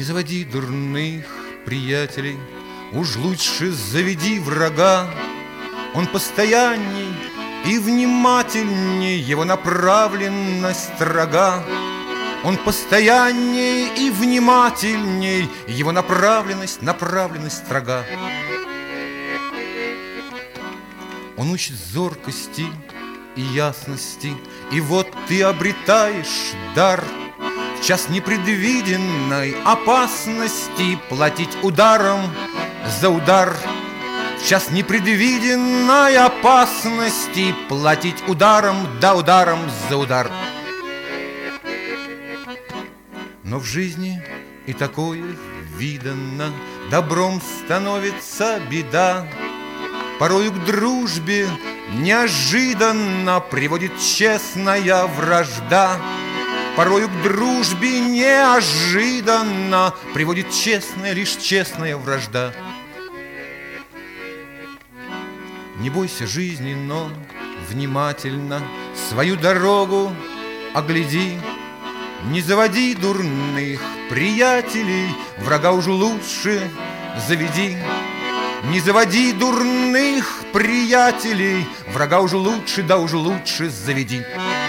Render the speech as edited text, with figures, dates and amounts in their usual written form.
Не заводи дурных приятелей, уж лучше заведи врага. Он постоянней и внимательней, его направленность строга. Он постоянней и внимательней, его направленность строга. Он учит зоркости и ясности, и вот ты обретаешь дар в час непредвиденной опасности платить ударом за удар. В час непредвиденной опасности платить ударом, да ударом за удар. Но в жизни и такое видано, добром становится беда. Порою к дружбе неожиданно приводит честная вражда. Порою к дружбе неожиданно приводит честная, лишь честная вражда. Не бойся жизни, но внимательно свою дорогу огляди. Не заводи дурных приятелей, врага уж лучше заведи. Не заводи дурных приятелей, врага уже лучше, да уже лучше заведи.